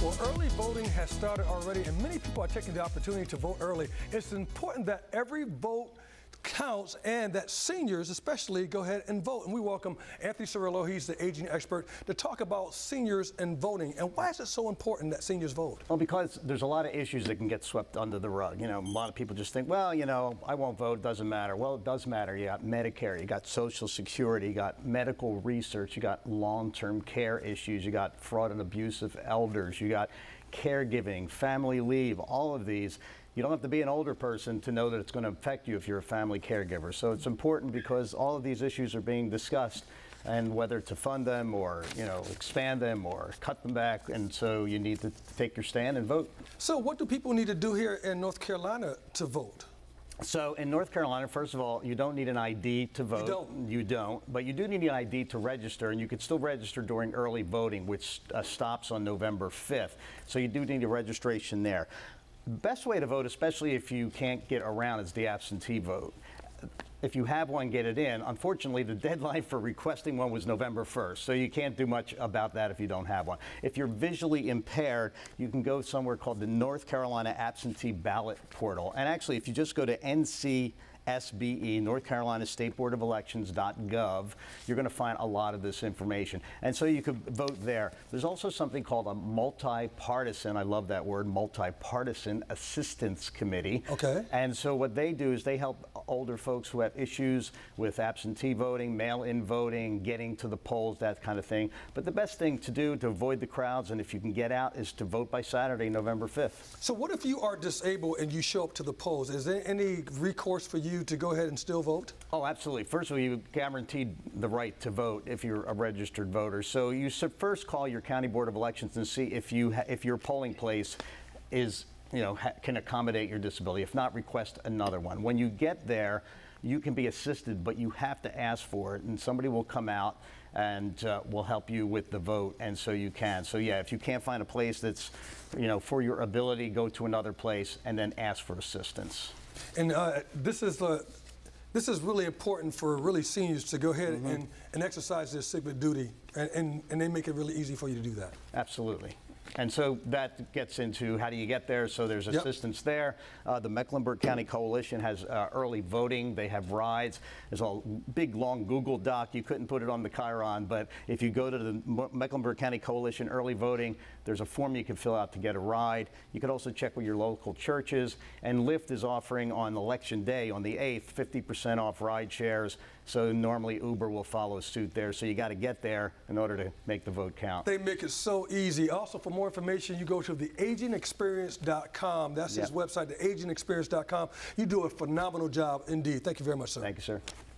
Well, early voting has started already, and many people are taking the opportunity to vote early. It's important that every vote counts and that seniors especially go ahead and vote. And we welcome Anthony Cirillo, he's the aging expert, to talk about seniors and voting. And why is it so important that seniors vote? Well, because there's a lot of issues that can get swept under the rug. You know, a lot of people just think, well, you know, I won't vote, it doesn't matter. Well, it does matter. You got Medicare, you got Social Security, you got medical research, you got long-term care issues, you got fraud and abuse of elders, you got caregiving, family leave, all of these. You don't have to be an older person to know that it's going to affect you if you're a family caregiver. So it's important because all of these issues are being discussed, and whether to fund them or, you know, expand them or cut them back. And so you need to take your stand and vote. So what do people need to do here in North Carolina to vote? So in North Carolina, first of all, you don't need an ID to vote. You don't. But you do need an ID to register, and you can still register during early voting, which stops on November 5th. So you do need a registration there. Best way to vote, especially if you can't get around, is the absentee vote. If you have one, get it in. Unfortunately, the deadline for requesting one was November 1st, so you can't do much about that if you don't have one. If you're visually impaired, you can go somewhere called the North Carolina Absentee Ballot Portal. And actually, if you just go to NCSBE, North Carolina State Board of Elections.gov, you're going to find a lot of this information. And so you could vote there. There's also something called a multi-partisan, I love that word, multi-partisan assistance committee. Okay. And so what they do is they help older folks who have issues with absentee voting, mail-in voting, getting to the polls, that kind of thing. But the best thing to do to avoid the crowds, and if you can get out, is to vote by Saturday, November 5th. So what if you are disabled and you show up to the polls? Is there any recourse for you to go ahead and still vote? Oh, absolutely. First of all, you guaranteed the right to vote if you're a registered voter. So you should first call your county board of elections and see if your polling place is, you know, can accommodate your disability. If not, request another one. When you get there, you can be assisted, but you have to ask for it, and somebody will come out and will help you with the vote, and so you can. So yeah, if you can't find a place that's, you know, for your ability, go to another place and then ask for assistance. And this is really important for really seniors to go ahead and exercise their civic duty, and they make it really easy for you to do that. Absolutely. And so that gets into how do you get there. So there's assistance there. The Mecklenburg County Coalition has early voting. They have rides. There's a big, long Google Doc. You couldn't put it on the Chiron, but if you go to the Mecklenburg County Coalition early voting, there's a form you can fill out to get a ride. You could also check with your local churches. And Lyft is offering on Election Day, on the 8th, 50% off ride shares. So normally Uber will follow suit there. So you got to get there in order to make the vote count. They make it so easy. Also, for more information, you go to theagingexperience.com. That's his website, theagingexperience.com. You do a phenomenal job indeed. Thank you very much, sir. Thank you, sir.